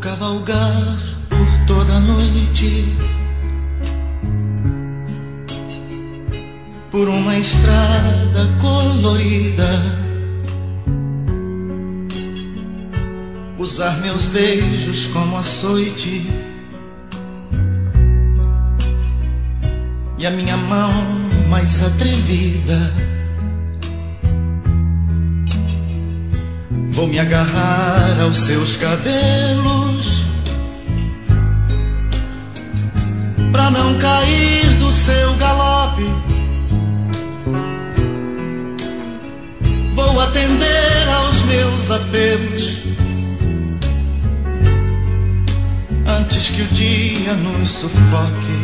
cavalgar por toda a noite, por uma estrada colorida, usar meus beijos como açoite e a minha mão mais atrevida. Vou me agarrar aos seus cabelos pra não cair do seu galope. Vou atender aos meus apelos antes que o dia nos sufoque.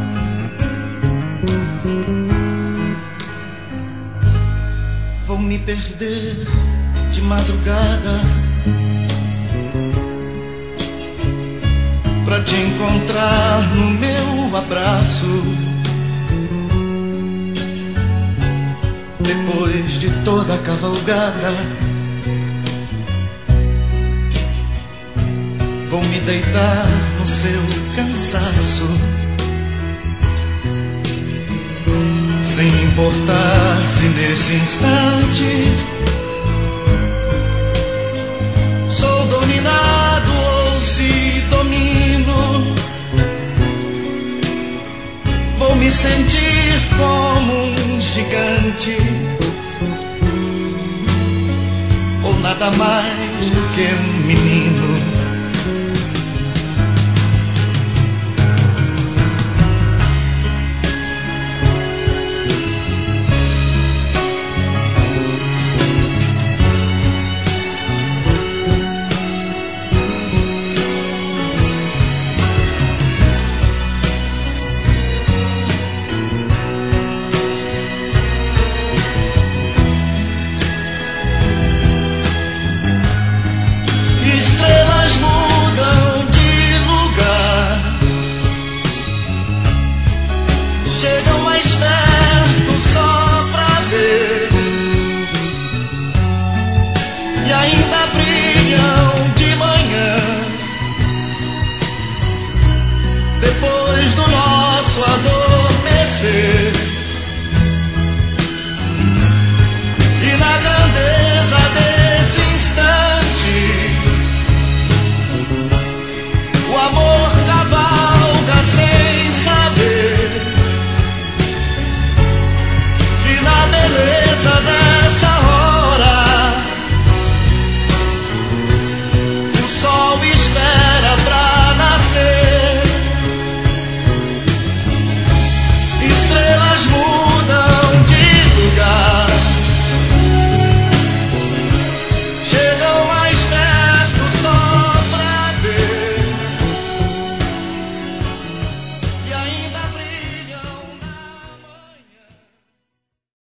Vou me perder de madrugada pra te encontrar no meu abraço. Depois de toda a cavalgada, vou me deitar no seu cansaço, sem importar se nesse instante sou dominado ou se domino. Vou me sentir como um gigante, ou nada mais do que um menino. Estrelas mudam de lugar, chegam mais perto